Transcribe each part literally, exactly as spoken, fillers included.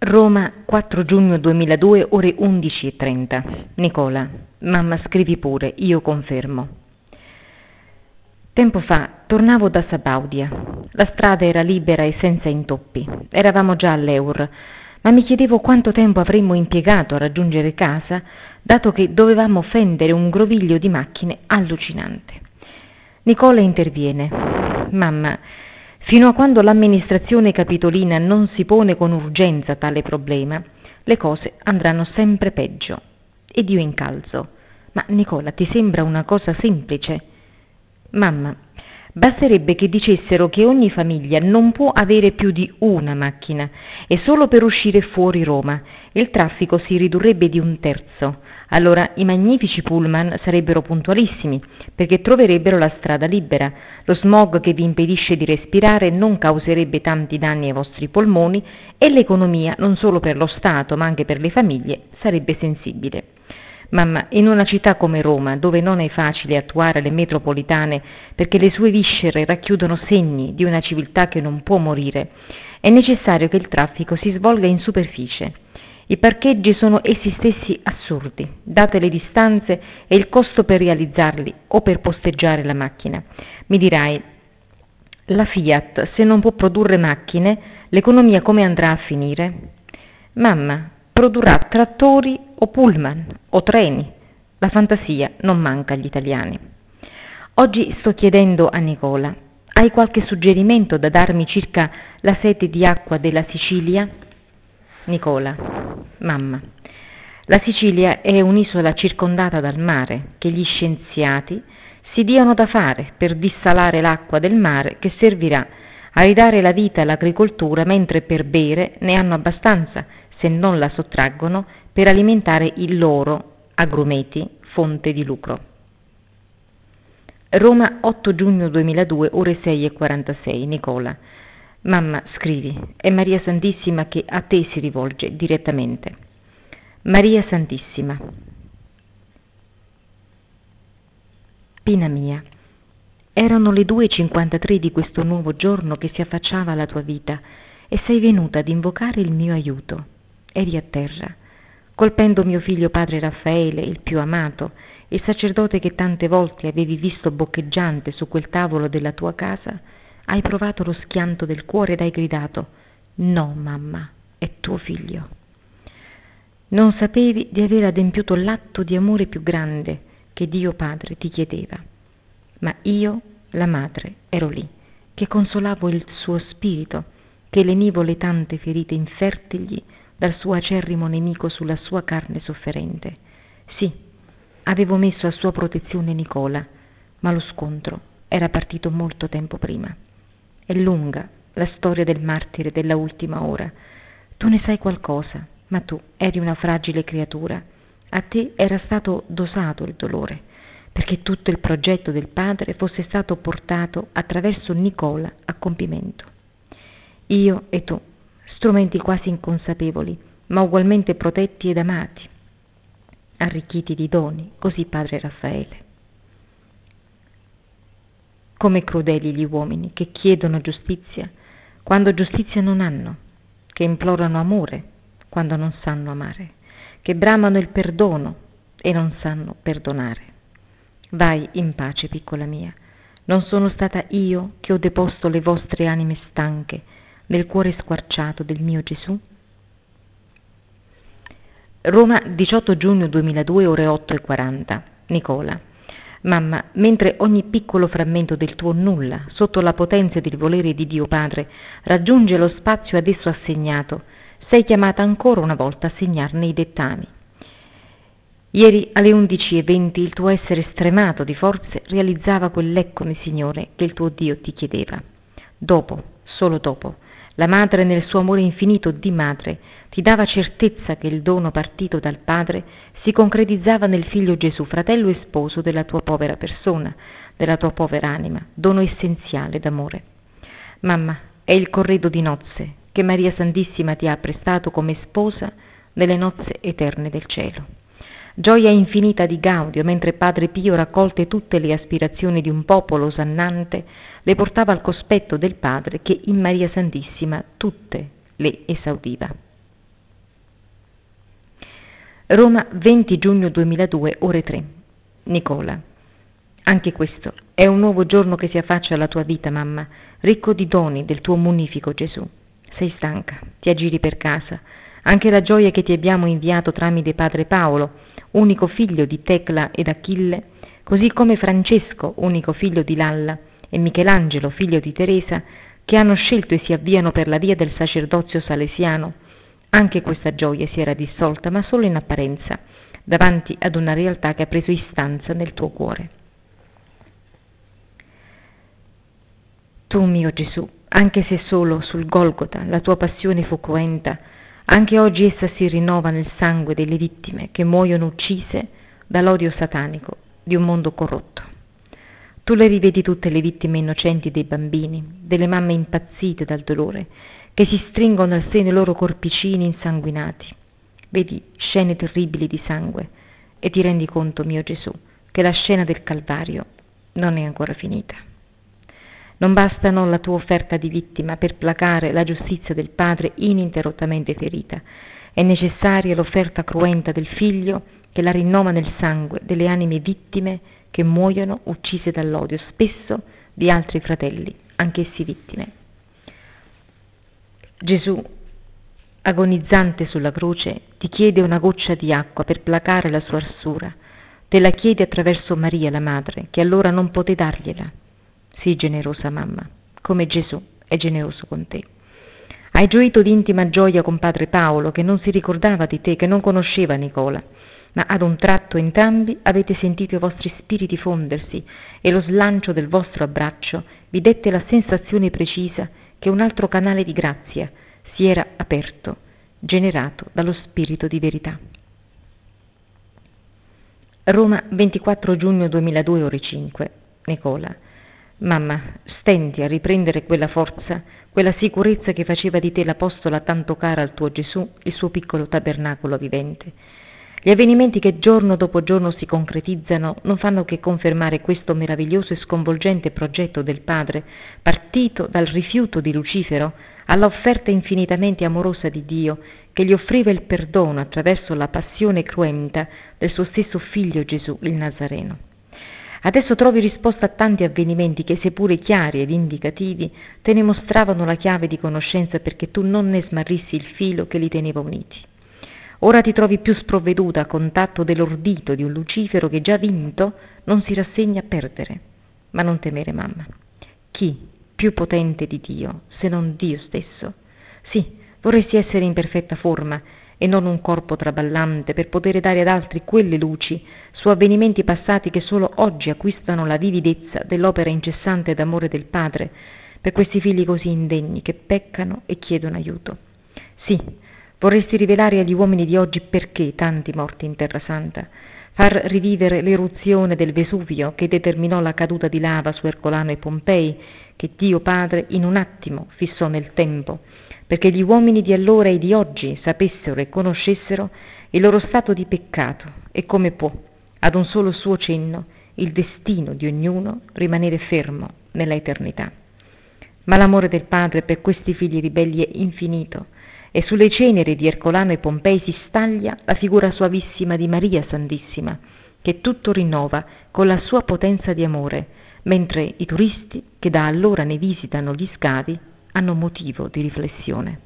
Roma, quattro giugno duemiladue, ore undici e trenta. Nicola, mamma scrivi pure, io confermo. Tempo fa tornavo da Sabaudia. La strada era libera e senza intoppi. Eravamo già all'Eur, ma mi chiedevo quanto tempo avremmo impiegato a raggiungere casa, dato che dovevamo fendere un groviglio di macchine allucinante. Nicola interviene. Mamma, fino a quando l'amministrazione capitolina non si pone con urgenza tale problema, le cose andranno sempre peggio. Ed io incalzo. Ma Nicola, ti sembra una cosa semplice? Mamma, basterebbe che dicessero che ogni famiglia non può avere più di una macchina e solo per uscire fuori Roma il traffico si ridurrebbe di un terzo. Allora i magnifici pullman sarebbero puntualissimi perché troverebbero la strada libera, lo smog che vi impedisce di respirare non causerebbe tanti danni ai vostri polmoni e l'economia, non solo per lo Stato ma anche per le famiglie, sarebbe sensibile. Mamma, in una città come Roma, dove non è facile attuare le metropolitane perché le sue viscere racchiudono segni di una civiltà che non può morire, è necessario che il traffico si svolga in superficie. I parcheggi sono essi stessi assurdi, date le distanze e il costo per realizzarli o per posteggiare la macchina. Mi dirai, la Fiat, se non può produrre macchine, l'economia come andrà a finire? Mamma, produrrà trattori o pullman o treni. La fantasia non manca agli italiani. Oggi sto chiedendo a Nicola, hai qualche suggerimento da darmi circa la sete di acqua della Sicilia? Nicola, mamma, la Sicilia è un'isola circondata dal mare che gli scienziati si diano da fare per dissalare l'acqua del mare che servirà a ridare la vita all'agricoltura, mentre per bere ne hanno abbastanza se non la sottraggono per alimentare il loro agrumeti, fonte di lucro. Roma, otto giugno duemiladue, ore sei e quarantasei. Nicola, mamma, scrivi, è Maria Santissima che a te si rivolge direttamente. Maria Santissima, Pina mia, erano le due e cinquantatré di questo nuovo giorno che si affacciava alla tua vita e sei venuta ad invocare il mio aiuto. Eri a terra, colpendo mio figlio padre Raffaele, il più amato, il sacerdote che tante volte avevi visto boccheggiante su quel tavolo della tua casa. Hai provato lo schianto del cuore ed hai gridato: no, mamma, è tuo figlio. Non sapevi di aver adempiuto l'atto di amore più grande che Dio Padre ti chiedeva, ma io, la madre, ero lì, che consolavo il suo spirito, che lenivo le tante ferite infertigli dal suo acerrimo nemico sulla sua carne sofferente. Sì, avevo messo a sua protezione Nicola, ma lo scontro era partito molto tempo prima. È lunga la storia del martire della ultima ora. Tu ne sai qualcosa, ma tu eri una fragile creatura. A te era stato dosato il dolore, perché tutto il progetto del padre fosse stato portato attraverso Nicola a compimento. Io e tu, strumenti quasi inconsapevoli, ma ugualmente protetti ed amati, arricchiti di doni, così padre Raffaele. Come crudeli gli uomini che chiedono giustizia quando giustizia non hanno, che implorano amore quando non sanno amare, che bramano il perdono e non sanno perdonare. Vai in pace, piccola mia, non sono stata io che ho deposto le vostre anime stanche nel cuore squarciato del mio Gesù? Roma, diciotto giugno duemiladue, ore otto e quaranta. Nicola, mamma, mentre ogni piccolo frammento del tuo nulla, sotto la potenza del volere di Dio Padre, raggiunge lo spazio ad esso assegnato, sei chiamata ancora una volta a segnarne i dettami. Ieri alle undici e venti il tuo essere stremato di forze realizzava quell'eccone, Signore, che il tuo Dio ti chiedeva. Dopo, solo dopo, la madre nel suo amore infinito di madre ti dava certezza che il dono partito dal Padre si concretizzava nel Figlio Gesù, fratello e sposo della tua povera persona, della tua povera anima, dono essenziale d'amore. Mamma, è il corredo di nozze che Maria Santissima ti ha prestato come sposa nelle nozze eterne del cielo. Gioia infinita di Gaudio, mentre Padre Pio, raccolte tutte le aspirazioni di un popolo osannante, le portava al cospetto del Padre che in Maria Santissima tutte le esaudiva. Roma, venti giugno duemiladue, ore tre. Nicola. Anche questo è un nuovo giorno che si affaccia alla tua vita, mamma, ricco di doni del tuo munifico Gesù. Sei stanca, ti aggiri per casa. Anche la gioia che ti abbiamo inviato tramite padre Paolo, unico figlio di Tecla ed Achille, così come Francesco, unico figlio di Lalla, e Michelangelo, figlio di Teresa, che hanno scelto e si avviano per la via del sacerdozio salesiano. Anche questa gioia si era dissolta, ma solo in apparenza, davanti ad una realtà che ha preso istanza nel tuo cuore. Tu, mio Gesù, anche se solo sul Golgota la tua passione fu cruenta, anche oggi essa si rinnova nel sangue delle vittime che muoiono uccise dall'odio satanico di un mondo corrotto. Tu le rivedi tutte le vittime innocenti dei bambini, delle mamme impazzite dal dolore, che si stringono al seno i loro corpicini insanguinati. Vedi scene terribili di sangue e ti rendi conto, mio Gesù, che la scena del Calvario non è ancora finita. Non bastano la tua offerta di vittima per placare la giustizia del Padre ininterrottamente ferita. È necessaria l'offerta cruenta del Figlio che la rinnova nel sangue delle anime vittime che muoiono uccise dall'odio, spesso di altri fratelli, anch'essi vittime. Gesù, agonizzante sulla croce, ti chiede una goccia di acqua per placare la sua arsura. Te la chiede attraverso Maria, la madre, che allora non poté dargliela. Sii generosa, mamma, come Gesù è generoso con te. Hai gioito di intima gioia con padre Paolo, che non si ricordava di te, che non conosceva Nicola, ma ad un tratto entrambi avete sentito i vostri spiriti fondersi e lo slancio del vostro abbraccio vi dette la sensazione precisa che un altro canale di grazia si era aperto, generato dallo spirito di verità. Roma, ventiquattro giugno duemiladue, ore cinque. Nicola. Mamma, stenti a riprendere quella forza, quella sicurezza che faceva di te l'apostola tanto cara al tuo Gesù, il suo piccolo tabernacolo vivente. Gli avvenimenti che giorno dopo giorno si concretizzano non fanno che confermare questo meraviglioso e sconvolgente progetto del Padre, partito dal rifiuto di Lucifero alla offerta infinitamente amorosa di Dio, che gli offriva il perdono attraverso la passione cruenta del suo stesso figlio Gesù, il Nazareno. Adesso trovi risposta a tanti avvenimenti che, seppure chiari ed indicativi, te ne mostravano la chiave di conoscenza perché tu non ne smarrissi il filo che li teneva uniti. Ora ti trovi più sprovveduta a contatto dell'ordito di un Lucifero che, già vinto, non si rassegna a perdere. Ma non temere, mamma. Chi più potente di Dio, se non Dio stesso? Sì, vorresti essere in perfetta forma e non un corpo traballante per poter dare ad altri quelle luci su avvenimenti passati che solo oggi acquistano la vividezza dell'opera incessante d'amore del Padre per questi figli così indegni che peccano e chiedono aiuto. Sì, vorresti rivelare agli uomini di oggi perché tanti morti in Terra Santa, far rivivere l'eruzione del Vesuvio che determinò la caduta di lava su Ercolano e Pompei, che Dio Padre in un attimo fissò nel tempo, perché gli uomini di allora e di oggi sapessero e conoscessero il loro stato di peccato e come può, ad un solo suo cenno, il destino di ognuno rimanere fermo nella eternità. Ma l'amore del Padre per questi figli ribelli è infinito, e sulle ceneri di Ercolano e Pompei si staglia la figura suavissima di Maria Santissima, che tutto rinnova con la sua potenza di amore, mentre i turisti che da allora ne visitano gli scavi hanno motivo di riflessione.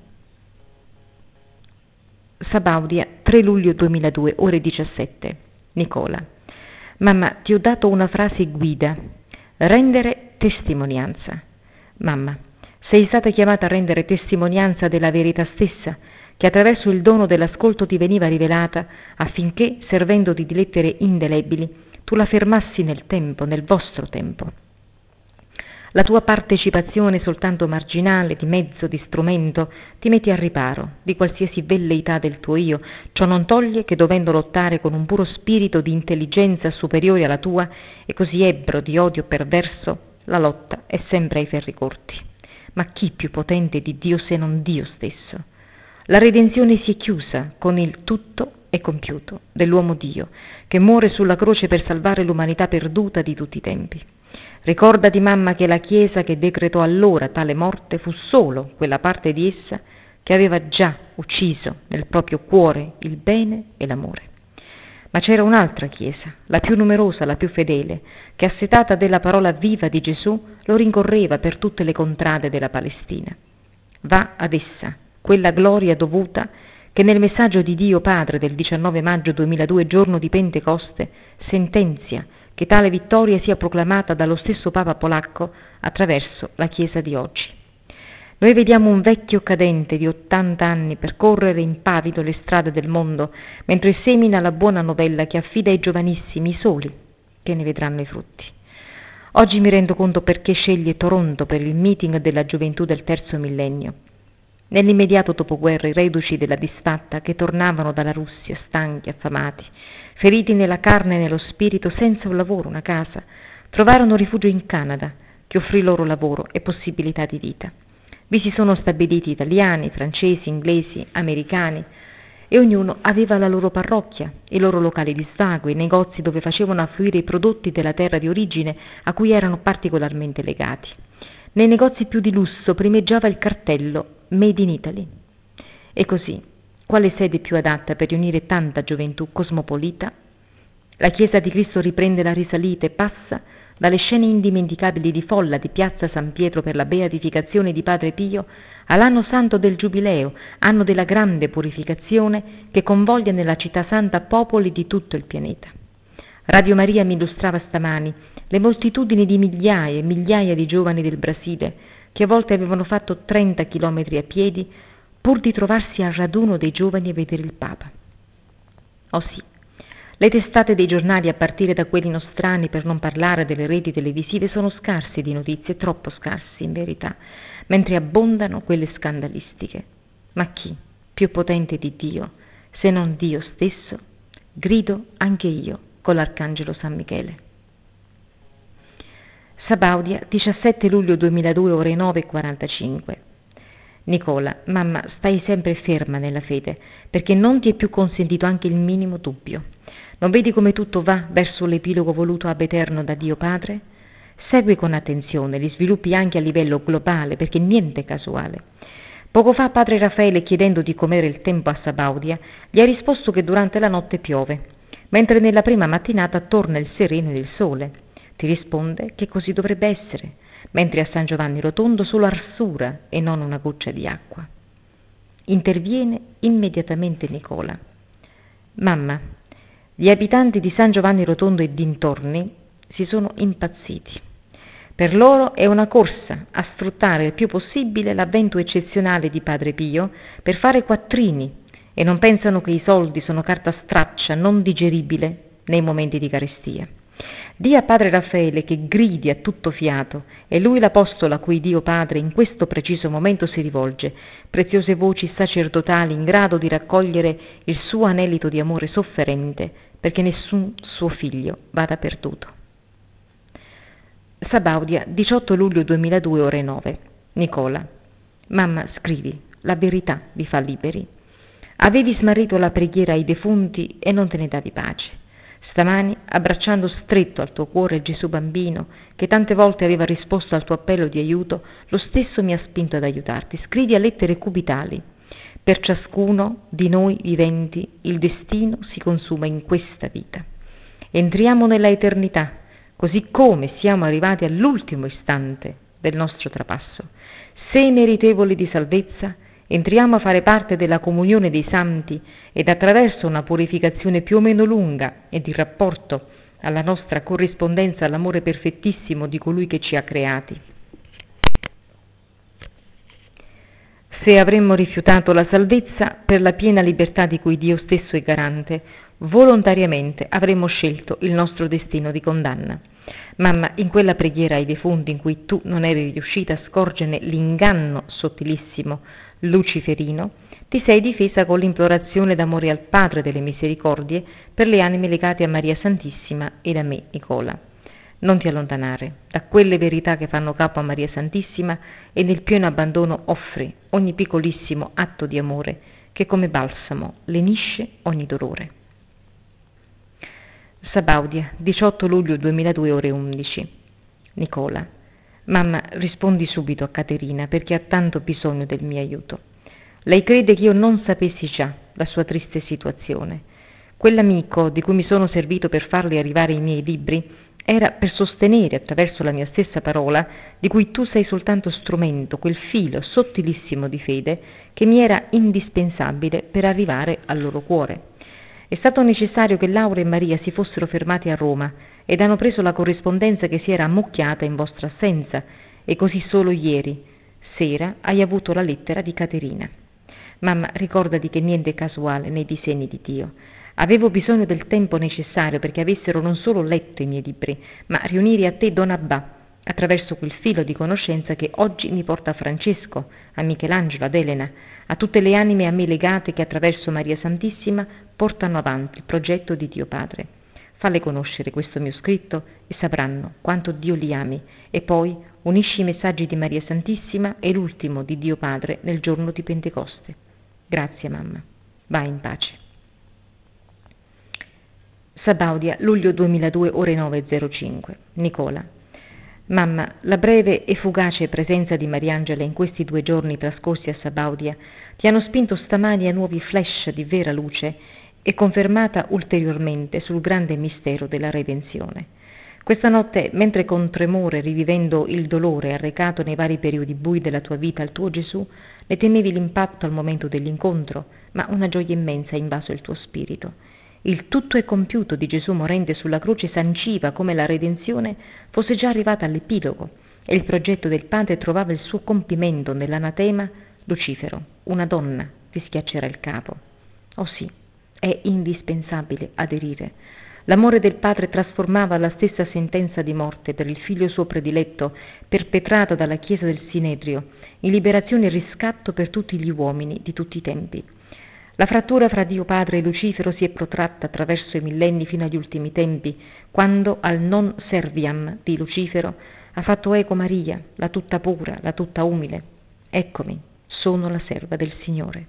Sabaudia, tre luglio duemiladue, ore diciassette. Nicola. Mamma, ti ho dato una frase guida. Rendere testimonianza. Mamma, sei stata chiamata a rendere testimonianza della verità stessa, che attraverso il dono dell'ascolto ti veniva rivelata, affinché, servendoti di lettere indelebili, tu la fermassi nel tempo, nel vostro tempo. La tua partecipazione soltanto marginale, di mezzo, di strumento, ti metti al riparo di qualsiasi velleità del tuo io. Ciò non toglie che, dovendo lottare con un puro spirito di intelligenza superiore alla tua e così ebbro di odio perverso, la lotta è sempre ai ferri corti. Ma chi più potente di Dio se non Dio stesso? La redenzione si è chiusa con il tutto è compiuto dell'uomo Dio, che muore sulla croce per salvare l'umanità perduta di tutti i tempi. Ricordati, mamma, che la Chiesa che decretò allora tale morte fu solo quella parte di essa che aveva già ucciso nel proprio cuore il bene e l'amore. Ma c'era un'altra chiesa, la più numerosa, la più fedele, che assetata della parola viva di Gesù lo rincorreva per tutte le contrade della Palestina. Va ad essa, quella gloria dovuta che nel messaggio di Dio Padre del diciannove maggio duemiladue, giorno di Pentecoste, sentenzia che tale vittoria sia proclamata dallo stesso Papa polacco attraverso la Chiesa di oggi. Noi vediamo un vecchio cadente di ottanta anni percorrere impavido le strade del mondo mentre semina la buona novella che affida ai giovanissimi, i soli, che ne vedranno i frutti. Oggi mi rendo conto perché sceglie Toronto per il meeting della gioventù del terzo millennio. Nell'immediato dopoguerra i reduci della disfatta che tornavano dalla Russia, stanchi, affamati, feriti nella carne e nello spirito, senza un lavoro, una casa, trovarono rifugio in Canada, che offrì loro lavoro e possibilità di vita. Vi si sono stabiliti italiani, francesi, inglesi, americani, e ognuno aveva la loro parrocchia, i loro locali di svago, i negozi dove facevano affluire i prodotti della terra di origine a cui erano particolarmente legati. Nei negozi più di lusso primeggiava il cartello Made in Italy. E così, quale sede più adatta per riunire tanta gioventù cosmopolita? La Chiesa di Cristo riprende la risalita e passa dalle scene indimenticabili di folla di Piazza San Pietro per la beatificazione di Padre Pio all'anno santo del Giubileo, anno della grande purificazione che convoglia nella città santa popoli di tutto il pianeta. Radio Maria mi illustrava stamani le moltitudini di migliaia e migliaia di giovani del Brasile che a volte avevano fatto trenta chilometri a piedi pur di trovarsi al raduno dei giovani e vedere il Papa. Oh sì, le testate dei giornali, a partire da quelli nostrani, per non parlare delle reti televisive, sono scarsi di notizie, troppo scarsi in verità, mentre abbondano quelle scandalistiche. Ma chi, più potente di Dio, se non Dio stesso, grido anche io con l'arcangelo San Michele. Sabaudia, diciassette luglio duemiladue, ore nove e quarantacinque. Nicola, mamma, stai sempre ferma nella fede, perché non ti è più consentito anche il minimo dubbio. Non vedi come tutto va verso l'epilogo voluto ab eterno da Dio Padre? Segui con attenzione gli sviluppi anche a livello globale, perché niente è casuale. Poco fa padre Raffaele, chiedendo di com'era il tempo a Sabaudia, gli ha risposto che durante la notte piove, mentre nella prima mattinata torna il sereno ed il sole. Ti risponde che così dovrebbe essere, mentre a San Giovanni Rotondo solo arsura e non una goccia di acqua. Interviene immediatamente Nicola. Mamma, gli abitanti di San Giovanni Rotondo e dintorni si sono impazziti. Per loro è una corsa a sfruttare il più possibile l'avvento eccezionale di Padre Pio per fare quattrini e non pensano che i soldi sono carta straccia non digeribile nei momenti di carestia. Dì a padre Raffaele che gridi a tutto fiato, è lui l'apostolo a cui Dio Padre in questo preciso momento si rivolge, preziose voci sacerdotali in grado di raccogliere il suo anelito di amore sofferente, perché nessun suo figlio vada perduto. Sabaudia, diciotto luglio duemiladue, ore nove. Nicola, mamma, scrivi, la verità vi fa liberi. Avevi smarrito la preghiera ai defunti e non te ne davi pace. Stamani, abbracciando stretto al tuo cuore il Gesù bambino, che tante volte aveva risposto al tuo appello di aiuto, lo stesso mi ha spinto ad aiutarti. Scrivi a lettere cubitali. Per ciascuno di noi viventi il destino si consuma in questa vita. Entriamo nella eternità, così come siamo arrivati all'ultimo istante del nostro trapasso. Se meritevoli di salvezza, entriamo a fare parte della comunione dei santi ed attraverso una purificazione più o meno lunga ed in rapporto alla nostra corrispondenza all'amore perfettissimo di colui che ci ha creati. Se avremmo rifiutato la salvezza per la piena libertà di cui Dio stesso è garante, volontariamente avremmo scelto il nostro destino di condanna. Mamma, in quella preghiera ai defunti in cui tu non eri riuscita a scorgerne l'inganno sottilissimo luciferino, ti sei difesa con l'implorazione d'amore al Padre delle misericordie per le anime legate a Maria Santissima e da me, Nicola. Non ti allontanare da quelle verità che fanno capo a Maria Santissima e nel pieno abbandono offri ogni piccolissimo atto di amore che come balsamo lenisce ogni dolore. Sabaudia, diciotto luglio duemiladue, ore undici. Nicola, mamma, rispondi subito a Caterina perché ha tanto bisogno del mio aiuto. Lei crede che io non sapessi già la sua triste situazione. Quell'amico di cui mi sono servito per farle arrivare i miei libri era per sostenere attraverso la mia stessa parola, di cui tu sei soltanto strumento, quel filo sottilissimo di fede che mi era indispensabile per arrivare al loro cuore. È stato necessario che Laura e Maria si fossero fermati a Roma ed hanno preso la corrispondenza che si era ammucchiata in vostra assenza, e così solo ieri sera hai avuto la lettera di Caterina. Mamma, ricordati che niente è casuale nei disegni di Dio. Avevo bisogno del tempo necessario perché avessero non solo letto i miei libri, ma riunire a te Don Abbà, attraverso quel filo di conoscenza che oggi mi porta a Francesco, a Michelangelo, ad Elena, a tutte le anime a me legate che attraverso Maria Santissima portano avanti il progetto di Dio Padre. Falle conoscere questo mio scritto e sapranno quanto Dio li ami, e poi unisci i messaggi di Maria Santissima e l'ultimo di Dio Padre nel giorno di Pentecoste. Grazie, mamma. Vai in pace. Sabaudia, luglio duemiladue, ore nove e zero cinque. Nicola. Mamma, la breve e fugace presenza di Mariangela in questi due giorni trascorsi a Sabaudia ti hanno spinto stamani a nuovi flash di vera luce e confermata ulteriormente sul grande mistero della redenzione. Questa notte, mentre con tremore rivivendo il dolore arrecato nei vari periodi bui della tua vita al tuo Gesù, ne temevi l'impatto al momento dell'incontro, ma una gioia immensa ha invaso il tuo spirito. Il tutto è compiuto di Gesù morente sulla croce sanciva come la redenzione fosse già arrivata all'epilogo e il progetto del Padre trovava il suo compimento nell'anatema Lucifero, una donna ti schiaccerà il capo. Oh sì, è indispensabile aderire. L'amore del Padre trasformava la stessa sentenza di morte per il figlio suo prediletto, perpetrata dalla Chiesa del Sinedrio, in liberazione e riscatto per tutti gli uomini di tutti i tempi. La frattura fra Dio Padre e Lucifero si è protratta attraverso i millenni fino agli ultimi tempi, quando al non serviam di Lucifero ha fatto eco Maria, la tutta pura, la tutta umile. Eccomi, sono la serva del Signore.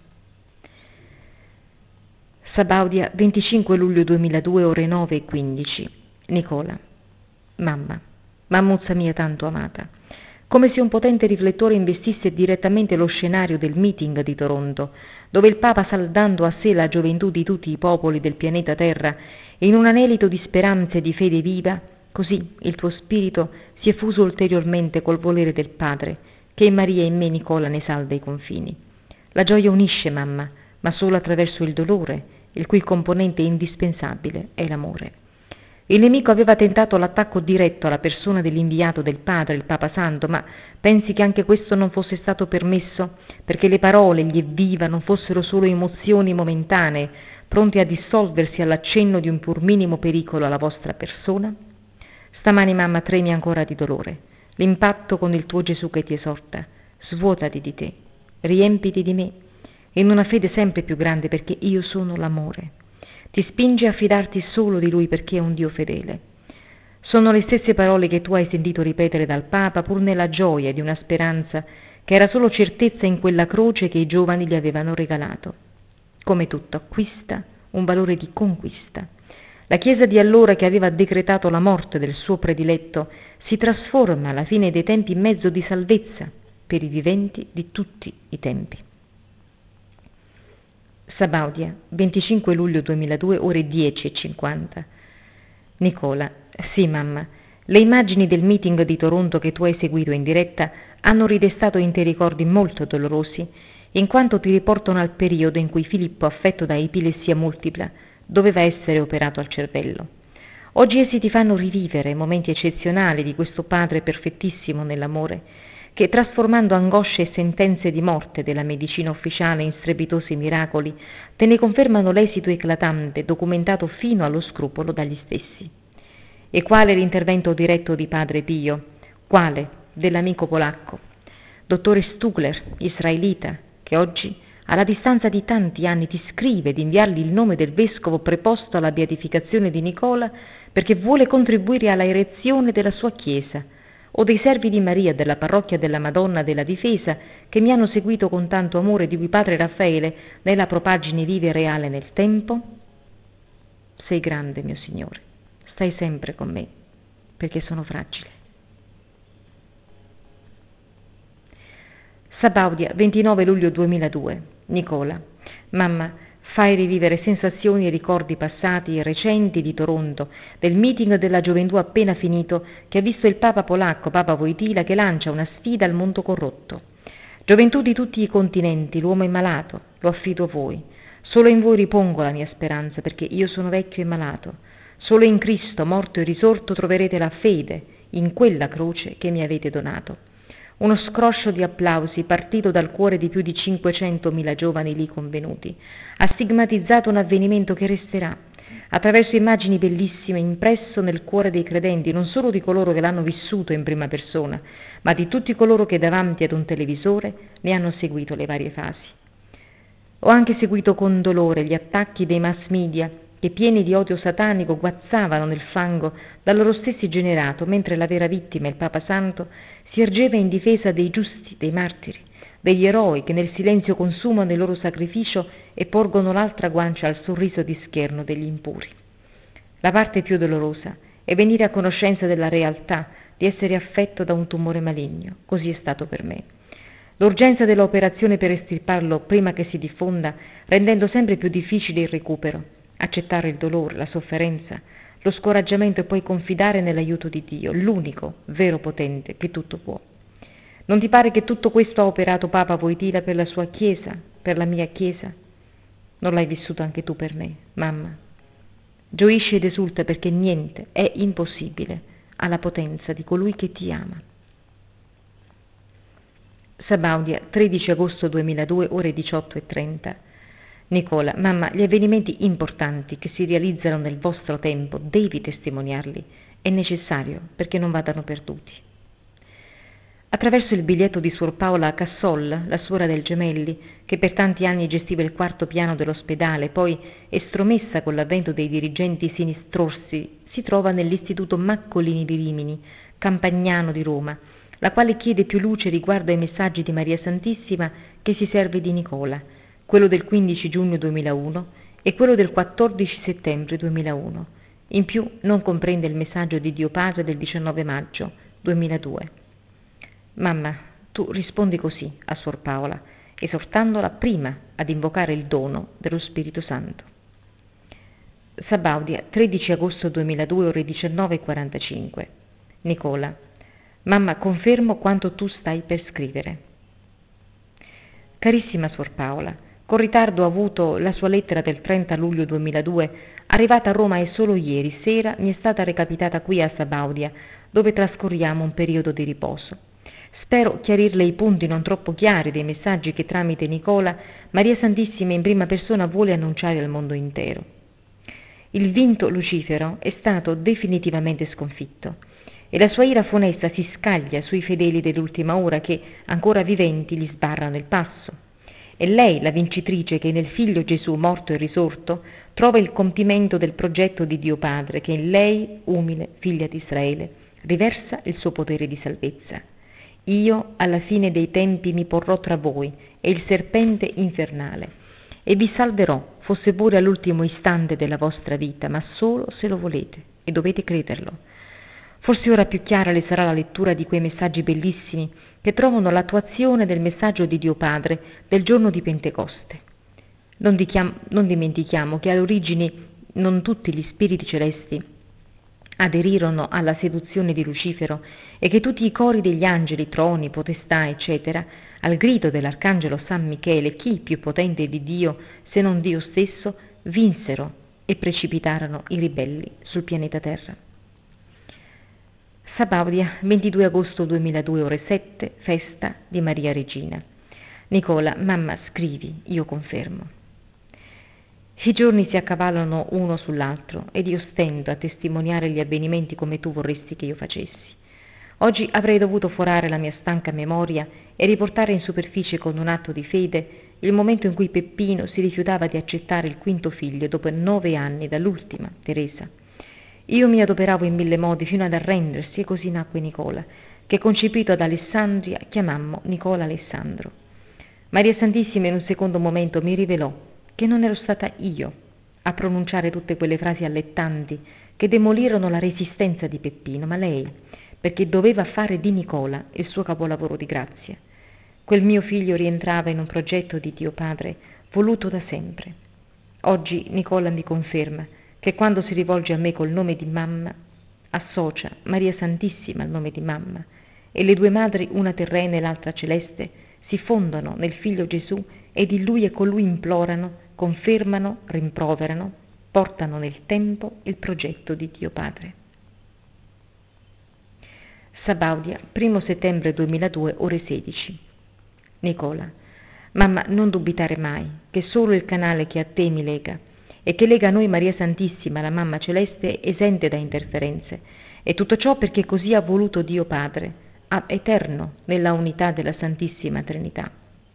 Sabaudia, venticinque luglio duemiladue, ore nove e quindici. Nicola. Mamma, mammuzza mia tanto amata, come se un potente riflettore investisse direttamente lo scenario del meeting di Toronto, dove il Papa, saldando a sé la gioventù di tutti i popoli del pianeta Terra, in un anelito di speranza e di fede viva, così il tuo spirito si è fuso ulteriormente col volere del Padre, che in Maria e in me, Nicola, ne salda i confini. La gioia unisce, mamma, ma solo attraverso il dolore, il cui componente indispensabile è l'amore. Il nemico aveva tentato l'attacco diretto alla persona dell'inviato del Padre, il Papa Santo, ma pensi che anche questo non fosse stato permesso perché le parole, gli evviva, non fossero solo emozioni momentanee, pronte a dissolversi all'accenno di un pur minimo pericolo alla vostra persona? Stamani, mamma, tremi ancora di dolore. L'impatto con il tuo Gesù che ti esorta. Svuotati di te, riempiti di me, in una fede sempre più grande perché io sono l'amore. Ti spinge a fidarti solo di Lui perché è un Dio fedele. Sono le stesse parole che tu hai sentito ripetere dal Papa pur nella gioia di una speranza che era solo certezza in quella croce che i giovani gli avevano regalato. Come tutto acquista un valore di conquista. La Chiesa di allora, che aveva decretato la morte del suo prediletto, si trasforma alla fine dei tempi in mezzo di salvezza per i viventi di tutti i tempi. Sabaudia, venticinque luglio duemiladue, ore dieci e cinquanta. Nicola. Sì, mamma. Le immagini del meeting di Toronto che tu hai seguito in diretta hanno ridestato in te ricordi molto dolorosi, in quanto ti riportano al periodo in cui Filippo, affetto da epilessia multipla, doveva essere operato al cervello. Oggi essi ti fanno rivivere momenti eccezionali di questo Padre perfettissimo nell'amore, che trasformando angosce e sentenze di morte della medicina ufficiale in strepitosi miracoli, te ne confermano l'esito eclatante, documentato fino allo scrupolo dagli stessi. E quale l'intervento diretto di Padre Pio? Quale? Dell'amico polacco, dottore Stugler, israelita, che oggi, alla distanza di tanti anni, ti scrive di inviargli il nome del vescovo preposto alla beatificazione di Nicola perché vuole contribuire alla erezione della sua chiesa, o dei servi di Maria della parrocchia della Madonna della Difesa che mi hanno seguito con tanto amore, di cui Padre Raffaele nella propagine viva e reale nel tempo? Sei grande, mio Signore, stai sempre con me, perché sono fragile. Sabaudia, ventinove luglio duemiladue. Nicola. Mamma, Fai rivivere sensazioni e ricordi passati e recenti di Toronto, del meeting della gioventù appena finito che ha visto il Papa polacco, Papa Wojtyla, che lancia una sfida al mondo corrotto. Gioventù di tutti i continenti, l'uomo è malato, lo affido a voi. Solo in voi ripongo la mia speranza, perché io sono vecchio e malato. Solo in Cristo, morto e risorto, troverete la fede in quella croce che mi avete donato. Uno scroscio di applausi, partito dal cuore di più di cinquecentomila giovani lì convenuti, ha stigmatizzato un avvenimento che resterà, attraverso immagini bellissime, impresso nel cuore dei credenti, non solo di coloro che l'hanno vissuto in prima persona, ma di tutti coloro che davanti ad un televisore ne hanno seguito le varie fasi. Ho anche seguito con dolore gli attacchi dei mass media che, pieni di odio satanico, guazzavano nel fango da loro stessi generato, mentre la vera vittima, il Papa Santo, si ergeva in difesa dei giusti, dei martiri, degli eroi che nel silenzio consumano il loro sacrificio e porgono l'altra guancia al sorriso di scherno degli impuri. La parte più dolorosa è venire a conoscenza della realtà di essere affetto da un tumore maligno. Così è stato per me. L'urgenza dell'operazione per estirparlo prima che si diffonda, rendendo sempre più difficile il recupero, accettare il dolore, la sofferenza, lo scoraggiamento e poi confidare nell'aiuto di Dio, l'unico, vero potente, che tutto può. Non ti pare che tutto questo ha operato Papa Wojtyla per la sua Chiesa, per la mia Chiesa? Non l'hai vissuto anche tu per me, mamma? Gioisci ed esulta perché niente è impossibile alla potenza di colui che ti ama. Sabaudia, tredici agosto duemiladue, ore diciotto e trenta. Nicola, mamma, gli avvenimenti importanti che si realizzano nel vostro tempo, devi testimoniarli. È necessario perché non vadano perduti. Attraverso il biglietto di Suor Paola Cassol, la suora del Gemelli, che per tanti anni gestiva il quarto piano dell'ospedale, poi estromessa con l'avvento dei dirigenti sinistrorsi, si trova nell'Istituto Maccolini di Rimini, Campagnano di Roma, la quale chiede più luce riguardo ai messaggi di Maria Santissima che si serve di Nicola, quello del quindici giugno duemilauno e quello del quattordici settembre duemilauno. In più non comprende il messaggio di Dio Padre del diciannove maggio duemiladue. Mamma, tu rispondi così a Suor Paola, esortandola prima ad invocare il dono dello Spirito Santo. Sabaudia, tredici agosto duemiladue, ore diciannove e quarantacinque. Nicola, mamma, confermo quanto tu stai per scrivere. Carissima Suor Paola, con ritardo ho avuto la sua lettera del trenta luglio duemiladue, arrivata a Roma e solo ieri sera mi è stata recapitata qui a Sabaudia, dove trascorriamo un periodo di riposo. Spero chiarirle i punti non troppo chiari dei messaggi che tramite Nicola Maria Santissima in prima persona vuole annunciare al mondo intero. Il vinto Lucifero è stato definitivamente sconfitto e la sua ira funesta si scaglia sui fedeli dell'ultima ora che, ancora viventi, gli sbarrano il passo. È lei la vincitrice che nel Figlio Gesù morto e risorto trova il compimento del progetto di Dio Padre che in lei, umile figlia di Israele, riversa il suo potere di salvezza. Io alla fine dei tempi mi porrò tra voi e il serpente infernale e vi salverò, fosse pure all'ultimo istante della vostra vita, ma solo se lo volete e dovete crederlo. Forse ora più chiara le sarà la lettura di quei messaggi bellissimi che trovano l'attuazione del messaggio di Dio Padre del giorno di Pentecoste. Non, dichiam- non dimentichiamo che alle origini non tutti gli spiriti celesti aderirono alla seduzione di Lucifero e che tutti i cori degli angeli, troni, potestà, eccetera, al grido dell'arcangelo San Michele, chi più potente di Dio se non Dio stesso, vinsero e precipitarono i ribelli sul pianeta Terra. Sabaudia, ventidue agosto duemiladue, ore sette, festa di Maria Regina. Nicola, mamma, scrivi, io confermo. I giorni si accavallano uno sull'altro ed io stendo a testimoniare gli avvenimenti come tu vorresti che io facessi. Oggi avrei dovuto forare la mia stanca memoria e riportare in superficie con un atto di fede il momento in cui Peppino si rifiutava di accettare il quinto figlio dopo nove anni dall'ultima, Teresa. Io mi adoperavo in mille modi fino ad arrendersi e così nacque Nicola, che concepito ad Alessandria chiamammo Nicola Alessandro. Maria Santissima in un secondo momento mi rivelò che non ero stata io a pronunciare tutte quelle frasi allettanti che demolirono la resistenza di Peppino, ma lei, perché doveva fare di Nicola il suo capolavoro di grazia. Quel mio figlio rientrava in un progetto di Dio Padre voluto da sempre. Oggi Nicola mi conferma che quando si rivolge a me col nome di mamma, associa Maria Santissima al nome di mamma, e le due madri, una terrena e l'altra celeste, si fondono nel Figlio Gesù ed in Lui e con Lui implorano, confermano, rimproverano, portano nel tempo il progetto di Dio Padre. Sabaudia, primo settembre duemiladue, ore sedici. Nicola: mamma, non dubitare mai che solo il canale che a te mi lega e che lega a noi Maria Santissima, la mamma celeste, è esente da interferenze, e tutto ciò perché così ha voluto Dio Padre, eterno nella unità della Santissima Trinità.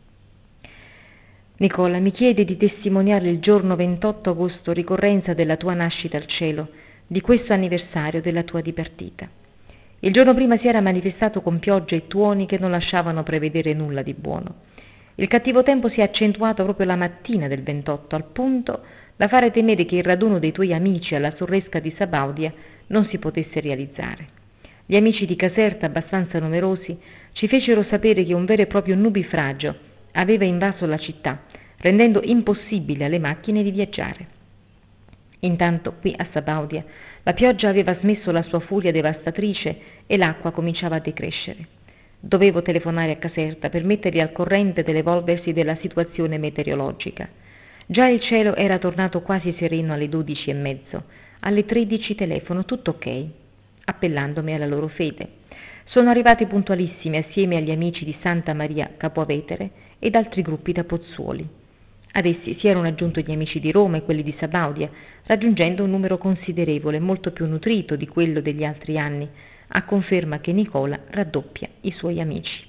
Nicola mi chiede di testimoniare il giorno ventotto agosto, ricorrenza della tua nascita al cielo, di questo anniversario della tua dipartita. Il giorno prima si era manifestato con piogge e tuoni che non lasciavano prevedere nulla di buono. Il cattivo tempo si è accentuato proprio la mattina del ventotto, al punto da fare temere che il raduno dei tuoi amici alla sorresca di Sabaudia non si potesse realizzare. Gli amici di Caserta, abbastanza numerosi, ci fecero sapere che un vero e proprio nubifragio aveva invaso la città, rendendo impossibile alle macchine di viaggiare. Intanto, qui a Sabaudia, la pioggia aveva smesso la sua furia devastatrice e l'acqua cominciava a decrescere. Dovevo telefonare a Caserta per metterli al corrente dell'evolversi della situazione meteorologica. Già il cielo era tornato quasi sereno alle dodici e mezzo. Alle tredici telefono, tutto ok, appellandomi alla loro fede. Sono arrivati puntualissimi assieme agli amici di Santa Maria Capovetere ed altri gruppi da Pozzuoli. Ad essi si erano aggiunti gli amici di Roma e quelli di Sabaudia, raggiungendo un numero considerevole, molto più nutrito di quello degli altri anni, a conferma che Nicola raddoppia i suoi amici.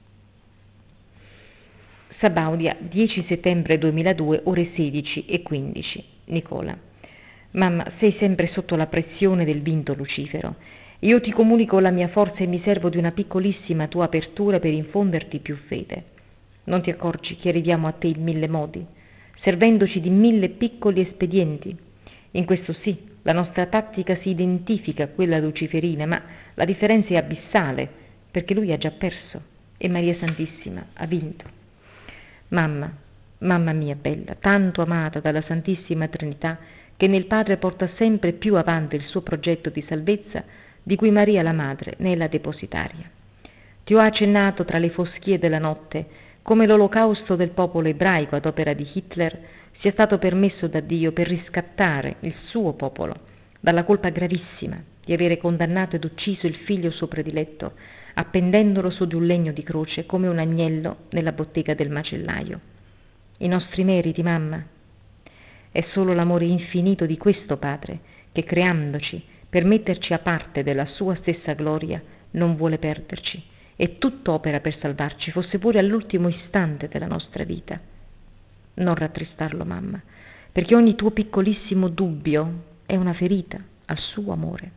Sabaudia, dieci settembre duemiladue, ore sedici e quindici. Nicola: mamma, sei sempre sotto la pressione del vinto Lucifero. Io ti comunico la mia forza e mi servo di una piccolissima tua apertura per infonderti più fede. Non ti accorgi che arriviamo a te in mille modi, servendoci di mille piccoli espedienti? In questo sì, la nostra tattica si identifica a quella luciferina, ma la differenza è abissale, perché lui ha già perso e Maria Santissima ha vinto. Mamma, mamma mia bella, tanto amata dalla Santissima Trinità, che nel Padre porta sempre più avanti il suo progetto di salvezza, di cui Maria la Madre ne è la depositaria. Ti ho accennato tra le foschie della notte come l'olocausto del popolo ebraico ad opera di Hitler sia stato permesso da Dio per riscattare il suo popolo dalla colpa gravissima di avere condannato ed ucciso il figlio suo prediletto, appendendolo su di un legno di croce come un agnello nella bottega del macellaio. I nostri meriti, mamma? È solo l'amore infinito di questo Padre che, creandoci per metterci a parte della sua stessa gloria, non vuole perderci, e tutto opera per salvarci, fosse pure all'ultimo istante della nostra vita. Non rattristarlo, mamma, perché ogni tuo piccolissimo dubbio è una ferita al suo amore.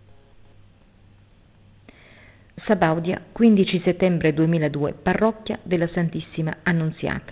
Sabaudia, quindici settembre duemiladue, parrocchia della Santissima Annunziata.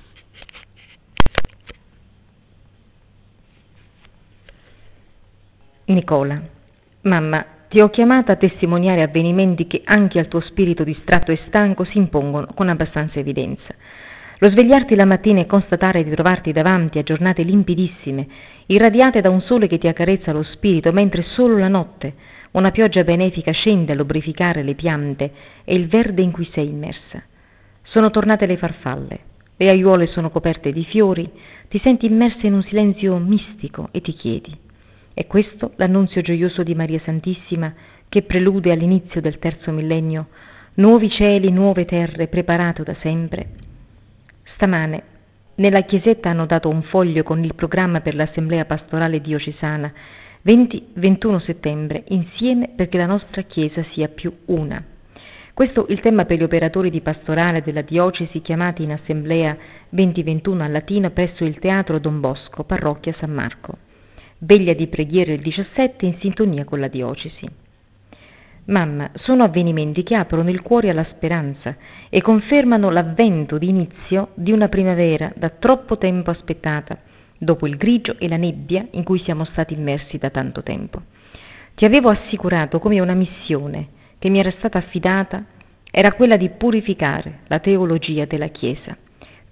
Nicola: mamma, ti ho chiamata a testimoniare avvenimenti che anche al tuo spirito distratto e stanco si impongono con abbastanza evidenza. Lo svegliarti la mattina e constatare di trovarti davanti a giornate limpidissime, irradiate da un sole che ti accarezza lo spirito, mentre solo la notte una pioggia benefica scende a lubrificare le piante e il verde in cui sei immersa. Sono tornate le farfalle, le aiuole sono coperte di fiori, ti senti immersa in un silenzio mistico e ti chiedi: è questo l'annunzio gioioso di Maria Santissima che prelude all'inizio del terzo millennio, nuovi cieli, nuove terre, preparato da sempre? Stamane nella chiesetta hanno dato un foglio con il programma per l'assemblea pastorale diocesana venti ventuno settembre, insieme perché la nostra chiesa sia più una. Questo il tema per gli operatori di pastorale della diocesi chiamati in assemblea venti ventuno al latino presso il Teatro Don Bosco, parrocchia San Marco. Veglia di preghiera il diciassette in sintonia con la diocesi. Mamma, sono avvenimenti che aprono il cuore alla speranza e confermano l'avvento di inizio di una primavera da troppo tempo aspettata, dopo il grigio e la nebbia in cui siamo stati immersi da tanto tempo. Ti avevo assicurato come una missione che mi era stata affidata era quella di purificare la teologia della Chiesa.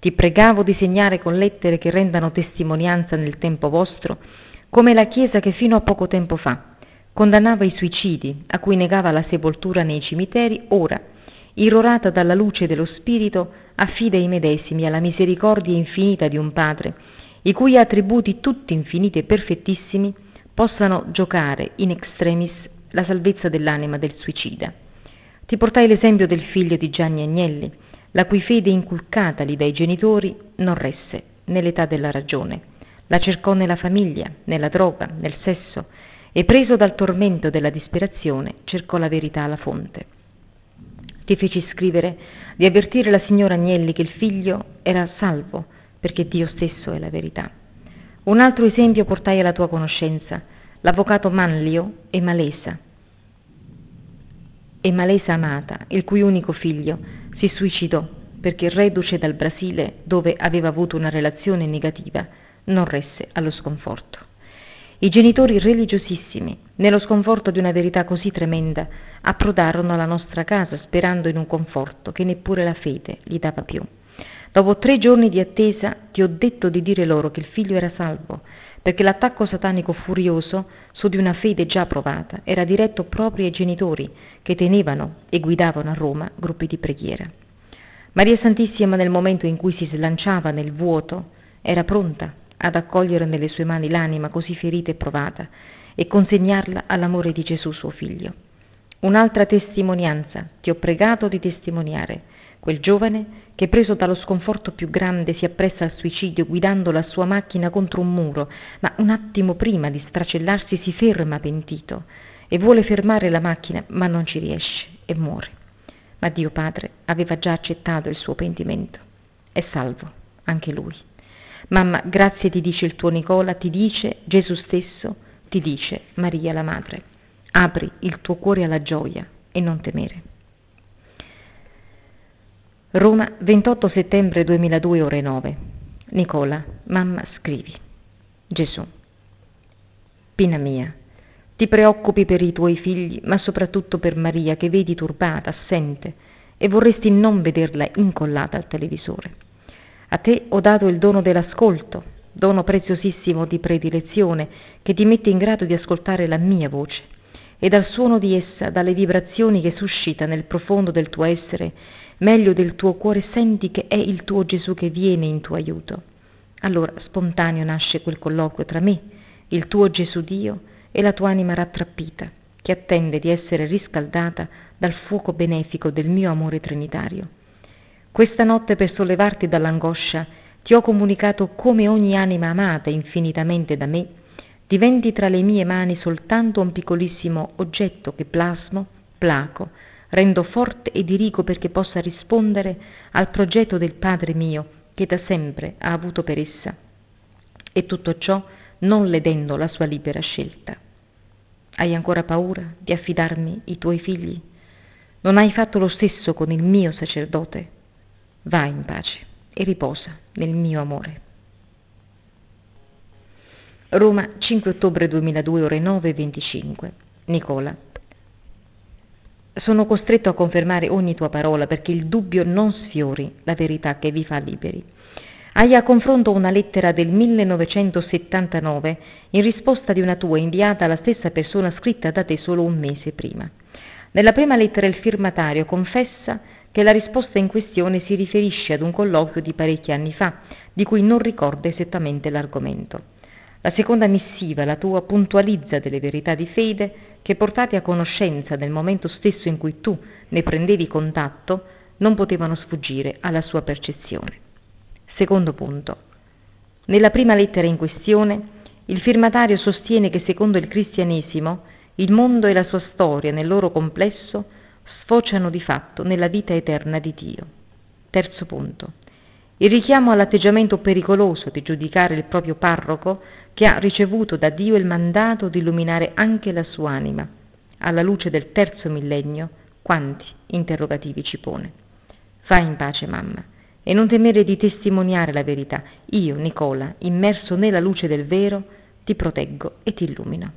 Ti pregavo di segnare con lettere che rendano testimonianza nel tempo vostro, come la Chiesa che fino a poco tempo fa condannava i suicidi, a cui negava la sepoltura nei cimiteri, ora, irrorata dalla luce dello Spirito, affida i medesimi alla misericordia infinita di un Padre, i cui attributi tutti infiniti e perfettissimi possano giocare in extremis la salvezza dell'anima del suicida. Ti portai l'esempio del figlio di Gianni Agnelli, la cui fede inculcatagli dai genitori non resse nell'età della ragione. La cercò nella famiglia, nella droga, nel sesso, e preso dal tormento della disperazione cercò la verità alla fonte. Ti feci scrivere di avvertire la signora Agnelli che il figlio era salvo, perché Dio stesso è la verità. Un altro esempio portai alla tua conoscenza, l'avvocato Manlio e Malesa, e Malesa Amata, il cui unico figlio si suicidò perché reduce dal Brasile, dove aveva avuto una relazione negativa, non resse allo sconforto. I genitori religiosissimi, nello sconforto di una verità così tremenda, approdarono alla nostra casa sperando in un conforto che neppure la fede gli dava più. Dopo tre giorni di attesa ti ho detto di dire loro che il figlio era salvo, perché l'attacco satanico furioso su di una fede già provata era diretto proprio ai genitori che tenevano e guidavano a Roma gruppi di preghiera. Maria Santissima, nel momento in cui si slanciava nel vuoto, era pronta ad accogliere nelle sue mani l'anima così ferita e provata e consegnarla all'amore di Gesù suo figlio. Un'altra testimonianza ti ho pregato di testimoniare, quel giovane che preso dallo sconforto più grande si appressa al suicidio guidando la sua macchina contro un muro, ma un attimo prima di stracellarsi si ferma pentito e vuole fermare la macchina ma non ci riesce e muore. Ma Dio Padre aveva già accettato il suo pentimento. È salvo anche lui. Mamma, grazie ti dice il tuo Nicola, ti dice Gesù stesso, ti dice Maria la Madre. Apri il tuo cuore alla gioia e non temere. Roma, ventotto settembre duemiladue, ore nove. Nicola, mamma, scrivi. Gesù. Pina mia, ti preoccupi per i tuoi figli, ma soprattutto per Maria che vedi turbata, assente, e vorresti non vederla incollata al televisore. A te ho dato il dono dell'ascolto, dono preziosissimo di predilezione che ti mette in grado di ascoltare la mia voce e dal suono di essa, dalle vibrazioni che suscita nel profondo del tuo essere, meglio del tuo cuore, senti che è il tuo Gesù che viene in tuo aiuto. Allora spontaneo nasce quel colloquio tra me, il tuo Gesù Dio e la tua anima rattrappita, che attende di essere riscaldata dal fuoco benefico del mio amore trinitario. Questa notte, per sollevarti dall'angoscia, ti ho comunicato come ogni anima amata infinitamente da me diventi tra le mie mani soltanto un piccolissimo oggetto che plasmo, placo, rendo forte e dirigo perché possa rispondere al progetto del Padre mio che da sempre ha avuto per essa, e tutto ciò non ledendo la sua libera scelta. Hai ancora paura di affidarmi i tuoi figli? Non hai fatto lo stesso con il mio sacerdote? Vai in pace e riposa nel mio amore. Roma, cinque ottobre duemiladue, ore nove e venticinque. Nicola. Sono costretto a confermare ogni tua parola perché il dubbio non sfiori la verità che vi fa liberi. Hai a confronto una lettera del millenovecentosettantanove in risposta di una tua inviata alla stessa persona scritta da te solo un mese prima. Nella prima lettera il firmatario confessa che la risposta in questione si riferisce ad un colloquio di parecchi anni fa, di cui non ricorda esattamente l'argomento. La seconda missiva, la tua, puntualizza delle verità di fede che, portate a conoscenza nel momento stesso in cui tu ne prendevi contatto, non potevano sfuggire alla sua percezione. Secondo punto. Nella prima lettera in questione, il firmatario sostiene che secondo il cristianesimo il mondo e la sua storia nel loro complesso sfociano di fatto nella vita eterna di Dio. Terzo punto. Il richiamo all'atteggiamento pericoloso di giudicare il proprio parroco che ha ricevuto da Dio il mandato di illuminare anche la sua anima. Alla luce del terzo millennio, quanti interrogativi ci pone. Vai in pace, mamma, e non temere di testimoniare la verità. Io, Nicola, immerso nella luce del vero, ti proteggo e ti illumino.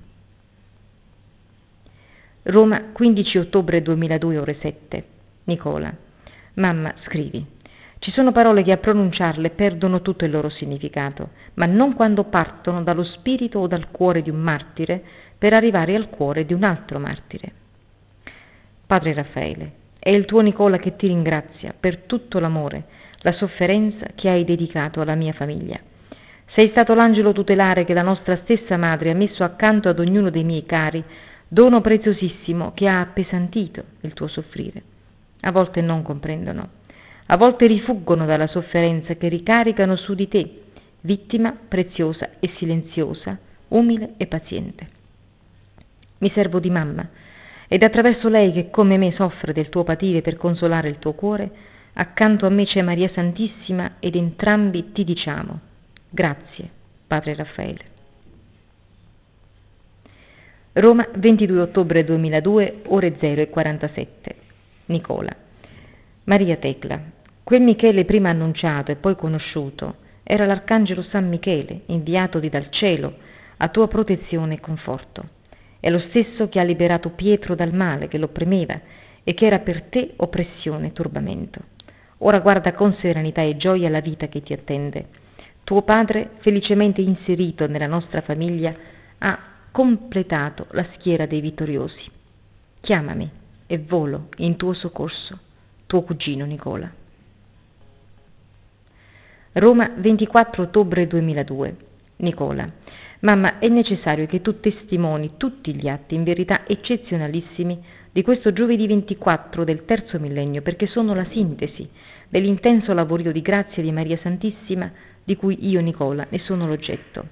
Roma, quindici ottobre duemiladue, ore sette. Nicola. Mamma, scrivi. Ci sono parole che a pronunciarle perdono tutto il loro significato, ma non quando partono dallo spirito o dal cuore di un martire per arrivare al cuore di un altro martire. Padre Raffaele, è il tuo Nicola che ti ringrazia per tutto l'amore, la sofferenza che hai dedicato alla mia famiglia. Sei stato l'angelo tutelare che la nostra stessa madre ha messo accanto ad ognuno dei miei cari, dono preziosissimo che ha appesantito il tuo soffrire. A volte non comprendono, a volte rifuggono dalla sofferenza che ricaricano su di te, vittima preziosa e silenziosa, umile e paziente. Mi servo di mamma, ed attraverso lei che come me soffre del tuo patire per consolare il tuo cuore, accanto a me c'è Maria Santissima ed entrambi ti diciamo grazie, Padre Raffaele. Roma, ventidue ottobre duemiladue, ore zero e quarantasette. Nicola. Maria Tecla, quel Michele prima annunciato e poi conosciuto era l'arcangelo San Michele, inviatoti dal cielo a tua protezione e conforto. È lo stesso che ha liberato Pietro dal male che lo opprimeva e che era per te oppressione e turbamento. Ora guarda con serenità e gioia la vita che ti attende. Tuo padre, felicemente inserito nella nostra famiglia, ha completato la schiera dei vittoriosi. Chiamami e volo in tuo soccorso, tuo cugino Nicola. Roma, ventiquattro ottobre duemiladue. Nicola. Mamma, è necessario che tu testimoni tutti gli atti in verità eccezionalissimi di questo giovedì ventiquattro del terzo millennio, perché sono la sintesi dell'intenso lavorio di grazia di Maria Santissima di cui io, Nicola, ne sono l'oggetto.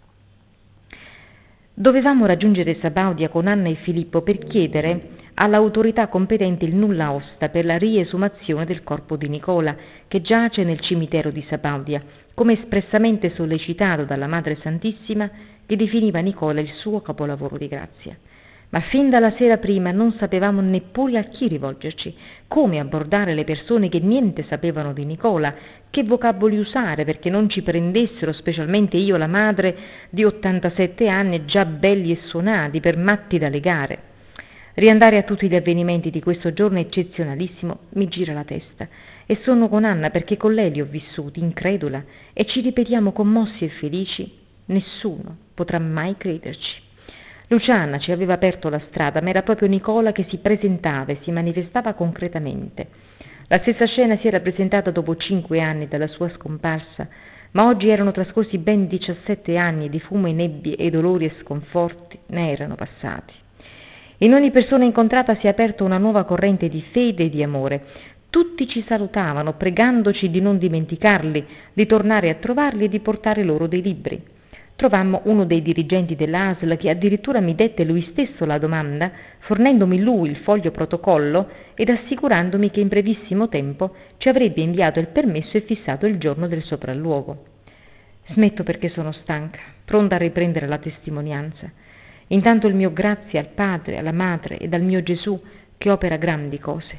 Dovevamo raggiungere Sabaudia con Anna e Filippo per chiedere all'autorità competente il nulla osta per la riesumazione del corpo di Nicola, che giace nel cimitero di Sabaudia, come espressamente sollecitato dalla Madre Santissima, che definiva Nicola il suo capolavoro di grazia. Ma fin dalla sera prima non sapevamo neppure a chi rivolgerci, come abbordare le persone che niente sapevano di Nicola, che vocaboli usare perché non ci prendessero, specialmente io, la madre di ottantasette anni, già belli e suonati, per matti da legare. Riandare a tutti gli avvenimenti di questo giorno eccezionalissimo mi gira la testa, e sono con Anna perché con lei li ho vissuti, incredula, e ci ripetiamo commossi e felici: nessuno potrà mai crederci. Luciana ci aveva aperto la strada, ma era proprio Nicola che si presentava e si manifestava concretamente. La stessa scena si era presentata dopo cinque anni dalla sua scomparsa, ma oggi erano trascorsi ben diciassette anni di fumo e nebbie e dolori e sconforti ne erano passati. In ogni persona incontrata si è aperta una nuova corrente di fede e di amore. Tutti ci salutavano, pregandoci di non dimenticarli, di tornare a trovarli e di portare loro dei libri. Trovammo uno dei dirigenti dell'A S L che addirittura mi dette lui stesso la domanda, fornendomi lui il foglio protocollo ed assicurandomi che in brevissimo tempo ci avrebbe inviato il permesso e fissato il giorno del sopralluogo. Smetto perché sono stanca, pronta a riprendere la testimonianza. Intanto il mio grazie al Padre, alla Madre ed al mio Gesù che opera grandi cose.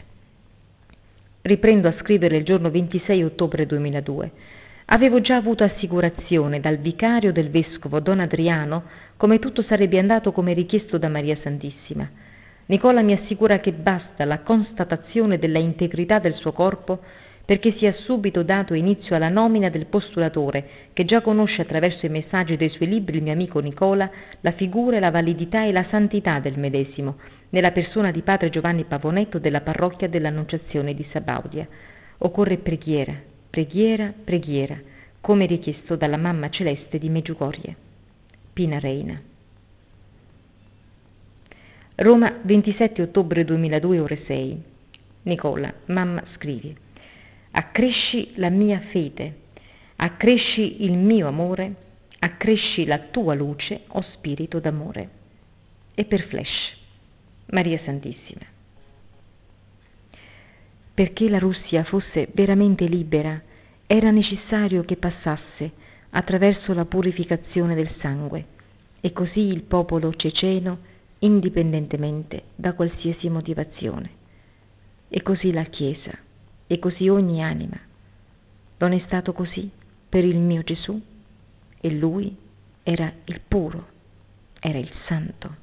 Riprendo a scrivere il giorno ventisei ottobre duemiladue. Avevo già avuto assicurazione dal vicario del vescovo Don Adriano come tutto sarebbe andato come richiesto da Maria Santissima. Nicola mi assicura che basta la constatazione della integrità del suo corpo perché sia subito dato inizio alla nomina del postulatore, che già conosce attraverso i messaggi dei suoi libri il mio amico Nicola, la figura, la validità e la santità del medesimo, nella persona di padre Giovanni Pavonetto della parrocchia dell'Annunciazione di Sabaudia. Occorre preghiera, preghiera, preghiera, come richiesto dalla Mamma Celeste di Meggiugorie. Pina Reina. Roma, ventisette ottobre duemiladue, ore sei. Nicola, mamma, scrivi: accresci la mia fede, accresci il mio amore, accresci la tua luce, o spirito d'amore. E per flash, Maria Santissima. Perché la Russia fosse veramente libera, era necessario che passasse attraverso la purificazione del sangue, e così il popolo ceceno, indipendentemente da qualsiasi motivazione. E così la Chiesa, e così ogni anima. Non è stato così per il mio Gesù? E lui era il puro, era il santo.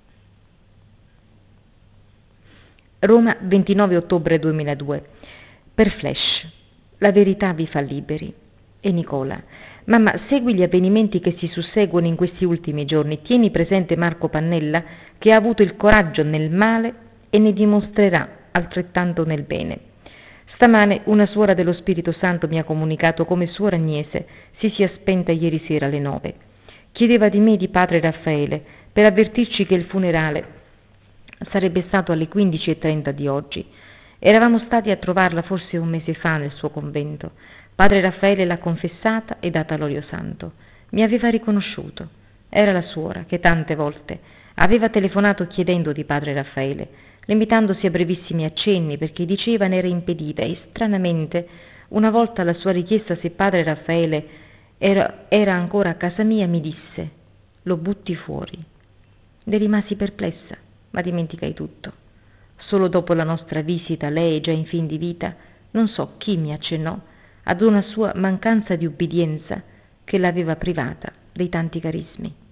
Roma, ventinove ottobre duemiladue. Per flash. La verità vi fa liberi. E Nicola: mamma, segui gli avvenimenti che si susseguono in questi ultimi giorni. Tieni presente Marco Pannella, che ha avuto il coraggio nel male e ne dimostrerà altrettanto nel bene. Stamane una suora dello Spirito Santo mi ha comunicato come suor Agnese si sia spenta ieri sera alle nove. Chiedeva di me e di padre Raffaele per avvertirci che il funerale sarebbe stato alle quindici e trenta di oggi. Eravamo stati a trovarla forse un mese fa nel suo convento. Padre Raffaele l'ha confessata e data l'olio santo. Mi aveva riconosciuto. Era la suora che tante volte aveva telefonato chiedendo di padre Raffaele, limitandosi a brevissimi accenni perché diceva ne era impedita e stranamente una volta alla sua richiesta se padre Raffaele era, era ancora a casa mia mi disse: lo butti fuori. Ne rimasi perplessa, ma dimenticai tutto. Solo dopo la nostra visita, lei, già in fin di vita, non so chi mi accennò ad una sua mancanza di ubbidienza che l'aveva privata dei tanti carismi.